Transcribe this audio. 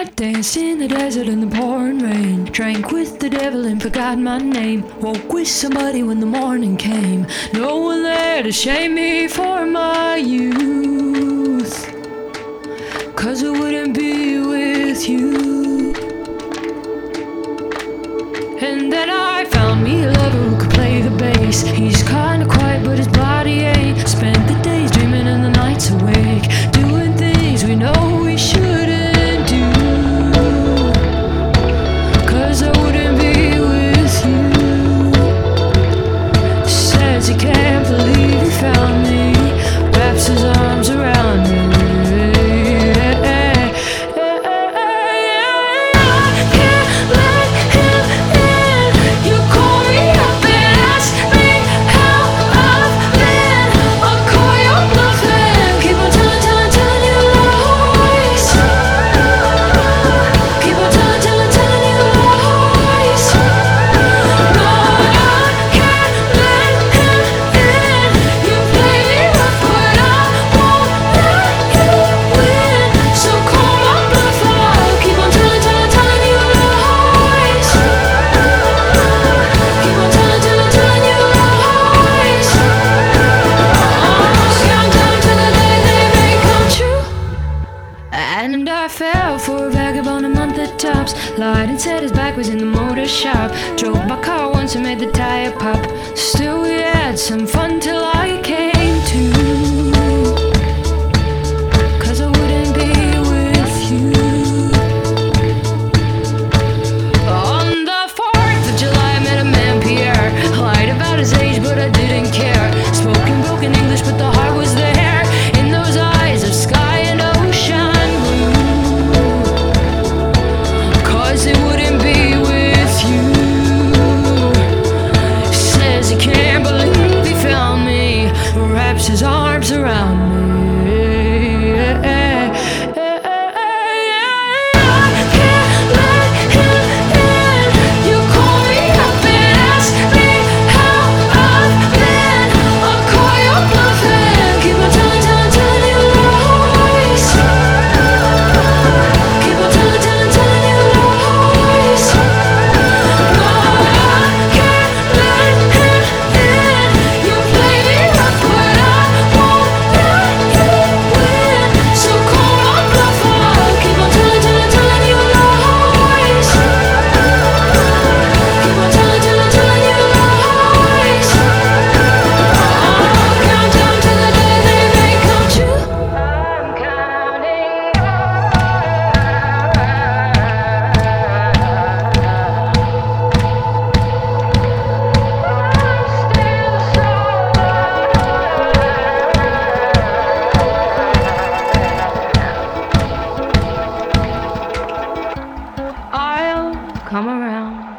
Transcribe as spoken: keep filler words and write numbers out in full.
I danced in the desert in the pouring rain, drank with the devil and forgot my name. Woke with somebody when the morning came. No one there to shame me for my youth, 'cause I wouldn't be with you. And then I found me a lover who could play the bass. He's kinda quiet but his body ain't. Spent the days dreaming and the nights awake, doing things we know we shouldn't do, 'cause I wouldn't be with you. Says he can't believe he found me, wraps his arms around me. And I fell for a vagabond a month at tops. Lied and said his back was in the motor shop. Drove my car once and made the tire pop. Still we had some fun till I came to, 'cause I wouldn't be with you. On the fourth of July I met a man, Pierre. Lied about his age but I didn't care. Spoken broken English but the heart was there. In those eyes of sky and ocean, it wouldn't be with you. Says he can't believe he found me, wraps his arms around me. Come around.